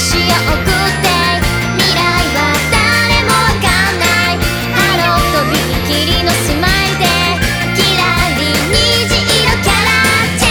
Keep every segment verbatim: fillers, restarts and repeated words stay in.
しよう送って未来は誰もわかんないハローとびっきりのスマイルでキラリ虹色キャラチ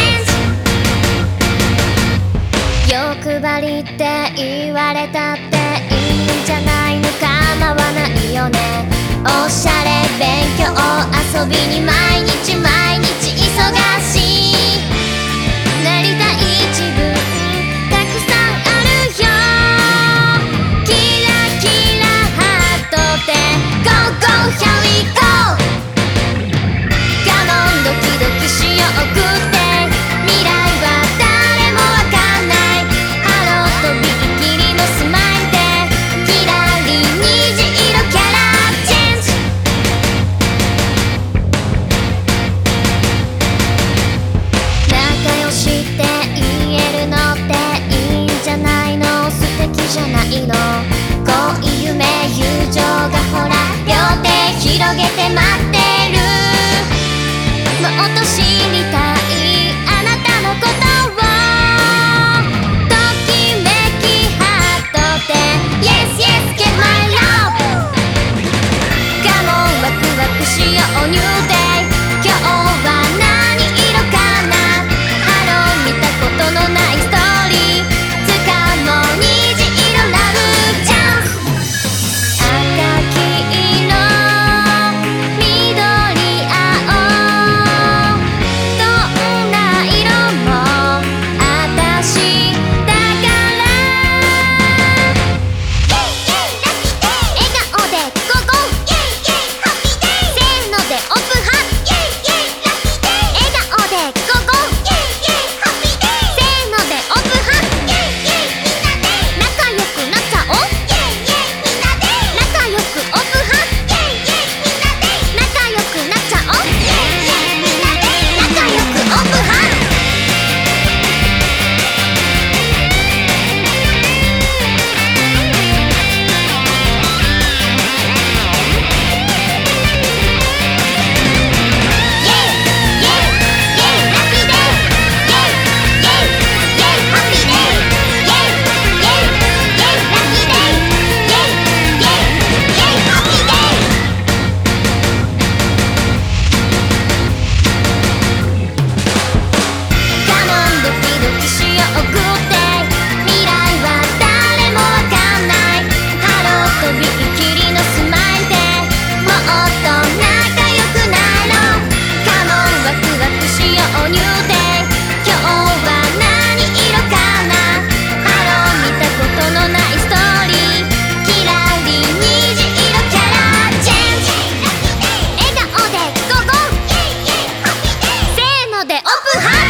ェンジ欲張りって言われたっていいんじゃないの構わないよねおしゃれ勉強遊びに毎日毎日忙しいなりたい自分たくさんあるよキラキラハートで Go go here we go カモンドキドキしよう送って未来は誰もわかんないハローとびっきりのスマイルでキラリ虹色キャラチェンジ仲良しって言えるのっていいんじゃないの素敵じゃないの恋夢友情がほら両手広げて待ってるもっと知りたいあなたのことをときめきハートで Yes yes get my love カモンワクワクしよう New day 今日は何色かなハロー見たことのないストーリーつかもう虹色ラブチャンス赤黄色緑青どんな色もあたしだから笑顔でゴーゴーせーのでオープンハート笑顔でゴーゴーせーのでオープンハート仲良くなっちゃおう仲良くオープンハート仲良くなっちゃおう仲良くオープンハートカモンドキドキしよう送って未来は誰もわかんないハローとびっきりのスマイルでもっと仲良くなろうカモンワクワクしよう New day 今日は何色かなハロー見たことのないストーリーキラリ虹色キャラチェンジ笑顔でゴーゴーせーのでオープンハート